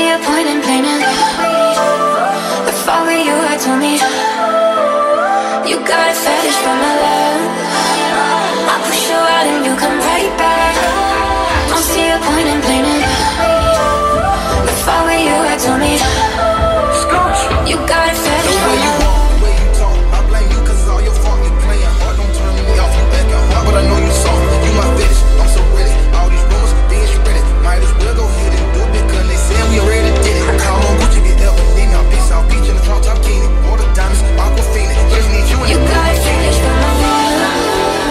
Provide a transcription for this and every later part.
see a point in blaming. If I were you, I told me you got a fetish for my love. I push you out and you come right back. Don't see a point in blaming. If I were you, I told me you got a fetish for my love. But I know you soft, you my bitch, I'm so ready. All these rumors, then you ready. Might as well go ahead and do it, cause they say we already did it. Call on Gucci, get ever need me. I'll be South Beach in the trunk, top Keenan. All the diamonds, Aquafina. Just need you in the got a fetish for my love.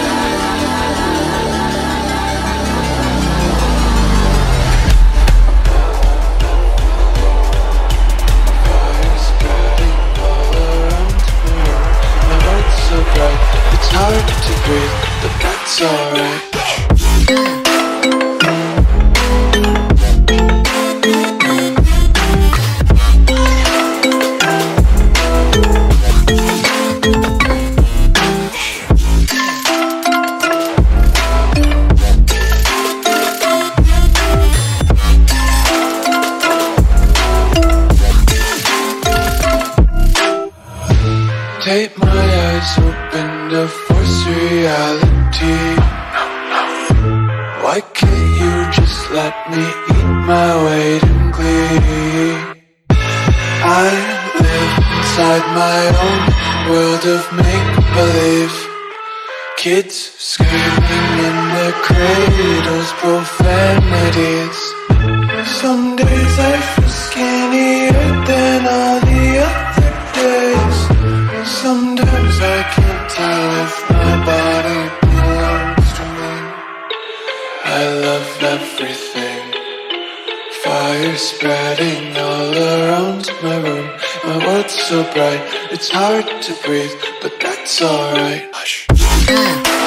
So bright, it's hard to breathe, but that's alright. Take my eyes open to force reality. Why can't you just let me eat my weight in glee? I live inside my own world of make-believe. Kids screaming in their cradles, profanities. Some days I feel skinnier than all the other days. Sometimes I can't tell if my body belongs to me. I love everything. Fire spreading all around my room. My world's so bright, it's hard to breathe, but that's alright. Hush.